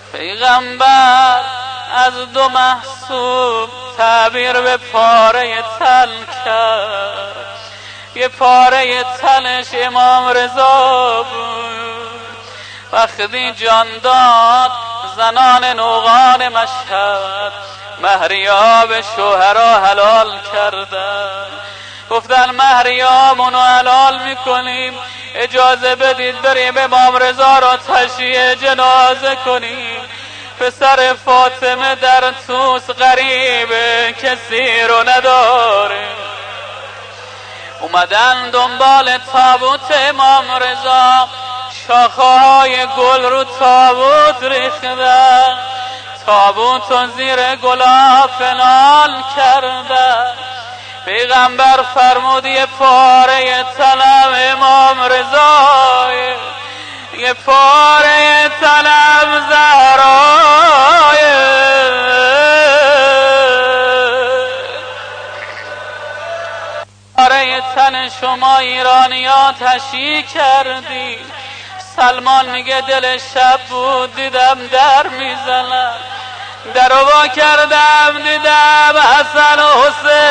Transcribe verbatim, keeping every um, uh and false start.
پیغمبر از دو محسوب تعبیر به پاره تن کرد. یه پاره تنش امام رضا بود. وقتی جان داد زنان نوغان مشهد مهریاب شوهرها حلال کردن. گفتن مهریامونو حلال میکنیم، اجازه بدید بریم امام رضا را تشییع جنازه کنیم. پسر فاطمه در توس غریبه، کسی رو نداره. اومدن دنبال تابوت امام رضا، شاخه های گل رو تابوت ریختن، تابوت و زیر گلاب فنال کردن. پیغمبر فرمود یه پاره طلب امام رضا، یه پاره طلب زهرای. پاره تن شما ایرانی‌ها تشییع کردی. سلمان میگه دل شب بود دیدم در میزنم، در وا کردم دیدم حسن و حسین